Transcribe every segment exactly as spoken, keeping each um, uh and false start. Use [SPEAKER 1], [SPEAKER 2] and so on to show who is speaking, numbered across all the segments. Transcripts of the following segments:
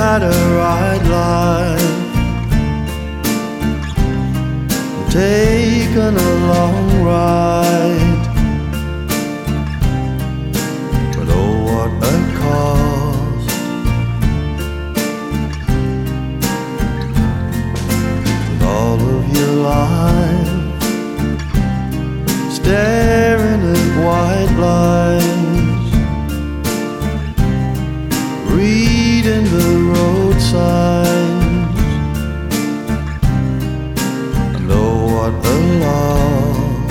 [SPEAKER 1] had a right life, taken a long ride, but oh what a cost. With all of your life staring at white lines, reading the road signs, and oh what a loss.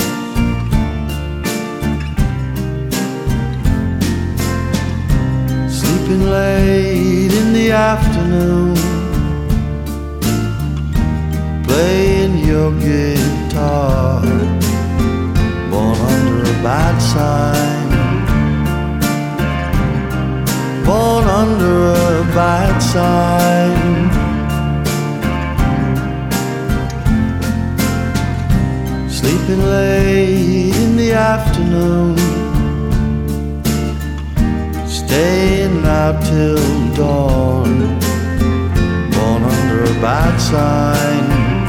[SPEAKER 1] Sleeping late in the afternoon, playing your guitar, born under a bad sign, born under a bad sign. Sleeping late in the afternoon, staying out till dawn, born under a bad sign,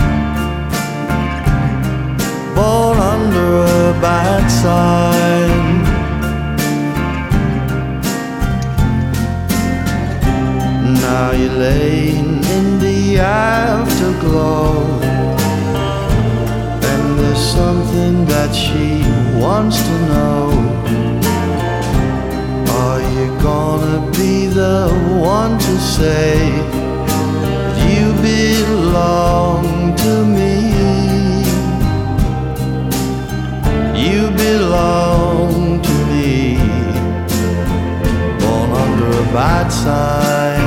[SPEAKER 1] born under a bad sign. Now you're laying in the afterglow, and there's something that she wants to know. Are you gonna be the one to say that you belong to me? You belong to me, born under a bad sign,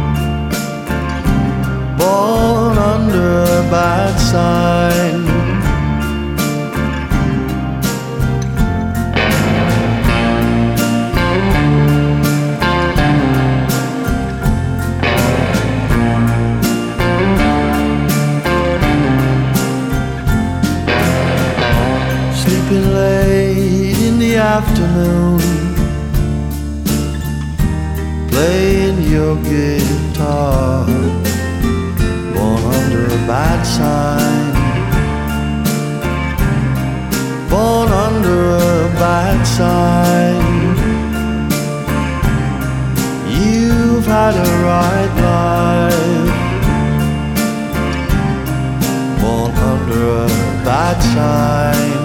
[SPEAKER 1] born under a bad sign. Sleeping late in the afternoon, playing your guitar, born under a bad sign, born under a bad sign. You've had a right life, born under a bad sign.